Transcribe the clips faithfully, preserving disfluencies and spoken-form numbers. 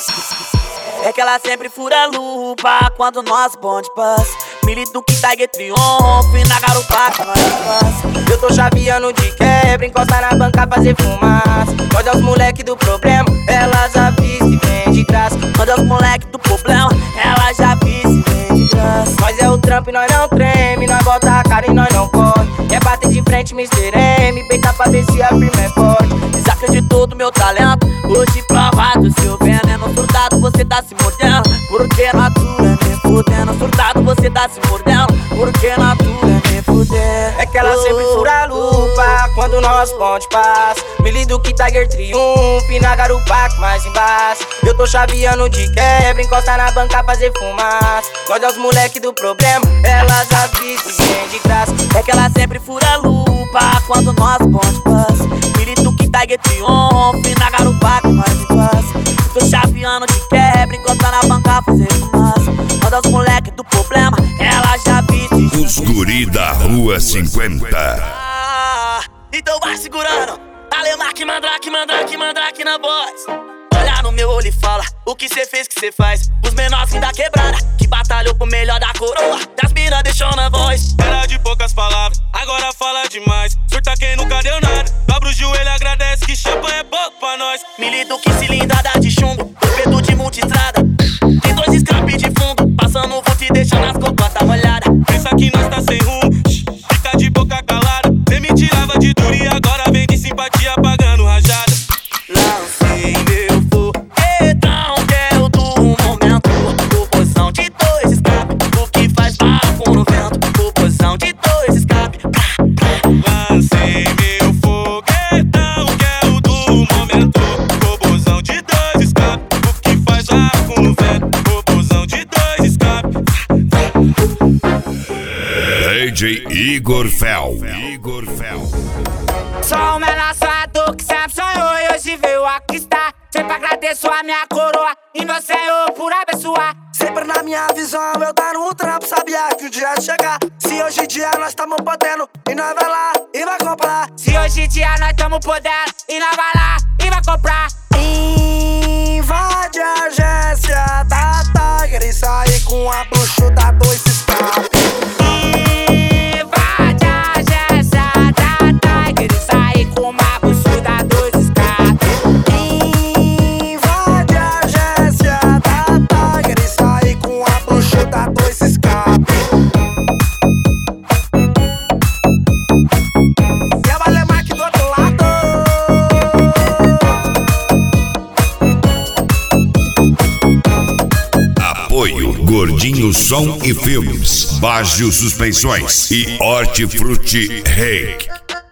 É que ela sempre fura a lupa quando nós bonde passa. Milito que Tiger triunfo na garupa que nós passa. Eu tô chaveando de quebra, encosta na banca fazer fumaça. Quando é os moleque do problema, ela já avisa e vem de graça. Quando é os moleque do problema, ela já avisa e vem de graça. Nós é o trampo e nós não treme, nós bota a cara e nós não corre. Quer bater de frente, mister M, peita pra ver se a firma é forte. Desacreditou do meu talento, hoje provado seu veneno. Surtado você tá se mordendo, porque na tua é me fudendo. Surtado você tá se mordendo, porque na tua é me fudendo. É que ela sempre fura a lupa quando nós ponte passa. Me lido que Tiger triunfo na garupa que mais embaixo. Eu tô chaveando de quebra, encosta na banca fazer fumaça. Nós é os moleque do problema, ela já avisa e vem de graça. É que ela sempre fura a lupa quando nós ponte passa. Me lido que Tiger triunfo na garupa que mais embaixo. Tô chaveando de quebra, encosta na banca fazer fumaça. Quando é os moleque do problema, ela já avisa. Os guri da Rua cinquenta. Ah, então vai segurando. Alemarque, mandrake, mandrake, mandrake na voz. Olha no meu olho e fala o que cê fez, que cê faz. Os menorzinhos da quebrada, que batalhou pro melhor da coroa. Das minas deixou na voz. Era de poucas palavras, agora fala demais. Surta quem nunca deu nada, dobra o joelho, agradece que champanhe é pouco pra nós. Milito que cilindrada de chumbo, torpedo de multistrada. Tem dois escapes de fundo, passando o vulto e deixando as cocotas molhadas. Pensa que nós tá sem rumo, fica de boca calada. Cê me tirava de duro e agora vem de simpatia pagando rajada. Lancei meu foguetão, que é o do momento. Proporção de dois escapes, o que faz barco no vento. Proporção de dois escapes. Lancei meu foguetão, que é o do momento. Proporção de dois escapes, o que faz barco no vento. Proporção de dois escapes. D J Igor Fel. Igor Fel. Sou o menor sonhador que sempre sonhou e hoje veio aqui estar. Sempre agradeço a minha coroa e meu Senhor por abençoar. Sempre na minha visão, eu tá no trampo, sabia que o dia ia chegar. Se hoje em dia nós tamo podendo, e nós vai lá e vai comprar. Se hoje em dia nós tamo podendo, e nós vai lá e vai comprar. Invade a agência da Tiger e sair com a bruxa da dois escape. Invade a agência da Tiger e sair com uma bruxa da dois escape. Invade a agência da Tiger e sair com a bruxa da dois escape. E a Alemarque do outro lado. Apoio Gordinho Som e Filmes, Baggio Suspensões e Hortifruti Reik.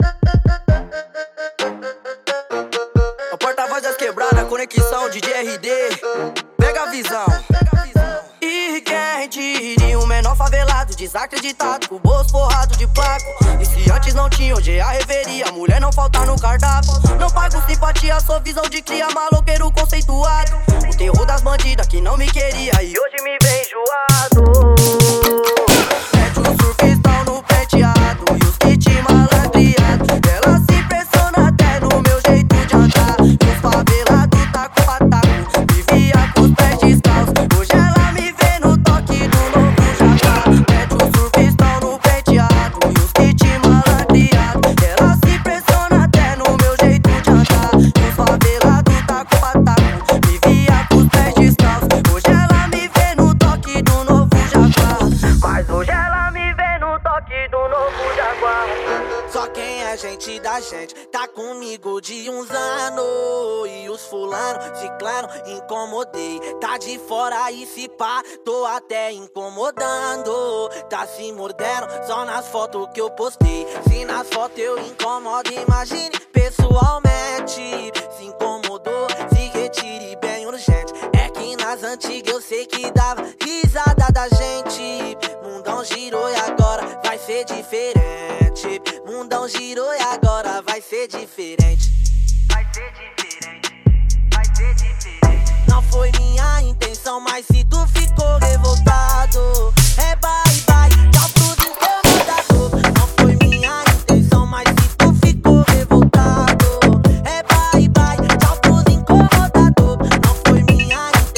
O porta-voz das quebradas, conexão D J R D. Pega a visão. E quem diria um menor favelado, desacreditado, com o bolso forrado de placo. E se antes não tinha, hoje é a reveria. Mulher não falta no cardápio. Não pago simpatia, sou visão de cria, maloqueiro conceituado. O terror das bandidas que não me queria e hoje me vem enjoado. Mete um surfistão no penteado e os kits malandreados. Ela se impressiona até no meu jeito de andar. Os favelados tá com pataco, vivia com os pés descalços. Hoje ela me vê no toque do novo jabá. Mete um surfistão no penteado e os kits malandreados. Ela se impressiona até no meu jeito de andar. Os favelados tá com pataco, vivia com os pés descalços. Hoje ela me vê no toque do novo jabá. Mas hoje ela me vê no toque do novo jaguar. Só quem é gente da gente tá comigo de uns anos. E os fulano, ciclano, incomodei. Tá de fora e se pá, tô até incomodando. Tá se mordendo só nas fotos que eu postei. Se nas fotos eu incomodo, imagine pessoalmente. Se incomodou, se retire bem urgente. É que nas antigas eu sei que dava risada da gente. Mundão girou e agora vai ser diferente. Mundão girou e agora vai ser diferente. Vai ser diferente, vai ser diferente. Não foi minha intenção, mas se tu ficou revoltado, é bye bye, tchau pros incomodadores. Não foi minha intenção, mas se tu ficou revoltado, é bye bye, tchau pros incomodadores. Não foi minha intenção.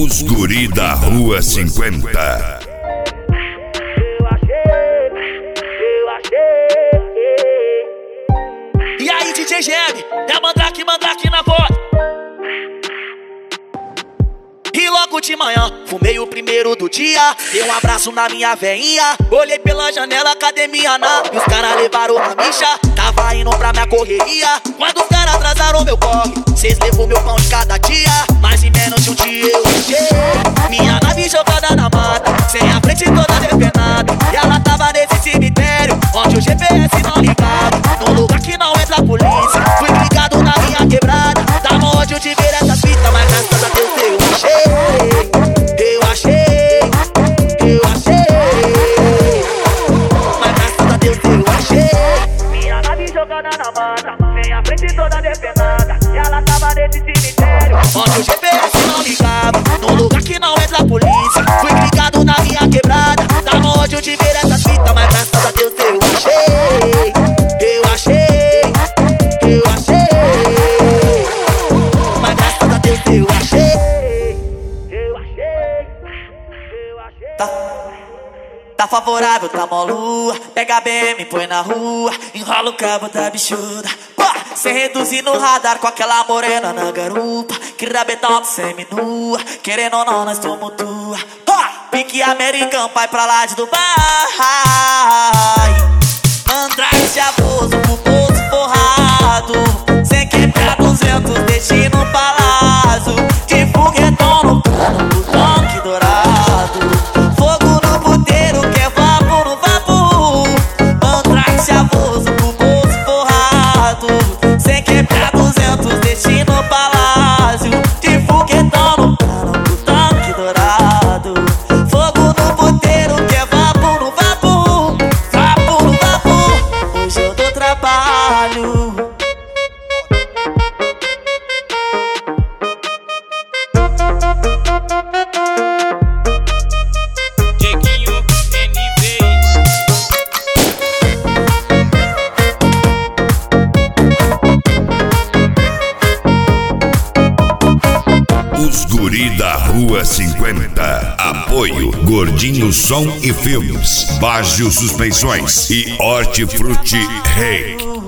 Os guri da Rua cinquenta. E aí, D J G M, é Mandrake, Mandrake na voz. E logo de manhã, fumei o primeiro do dia. Dei um abraço na minha veinha. Olhei pela janela, academia na. E os caras levaram uma micha. Tava indo pra minha correria. Quando os caras atrasaram meu corre, cês levou meu pão de cada dia. Mas em menos de um dia eu achei minha nave jogada na mata, sem a frente toda depenada. E ela tava nesse cemitério, onde o G P S não ligava. Num lugar que não entra a polícia. Fui ligado na minha quebrada. Tava onde eu tive essa fita, mas graças a Deus eu achei. Eu achei, eu achei, mas graças a Deus eu achei minha nave jogada na mata, sem a frente toda depenada. E ela tava nesse cemitério, onde o G P S não ligava. Num lugar que não entra a polícia. Fui ligado na minha quebrada. Tava onde eu tive essa fita, mas graças a Deus eu achei. Eu achei, eu achei, mas graças a Deus eu achei. Tá, tá favorável, tá mó lua. Pega B M, põe na rua. Enrola o cabo da bichuda. Pá, sem reduzir no radar com aquela morena na garupa. Que rabetão semi-nua. Querendo ou não, nós tumultua. Pá, pique americano, pai pra lá de Dubai. Mandrake chavoso, com o bolso forrado. Sem quebrar duzentos, deixe no palácio. De foguetão no cano, no tanque dourado. Sem quebrar duzentos, destino palácio. De foguetão no cano, no tanque dourado. Fogo no puteiro, que é vapor no vapor. Vapor no vapor, hoje eu dou trabalho. Os guri da Rua cinquenta. Apoio Gordinho Som e Filmes, Baggio Suspensões e Hortifruti Rei.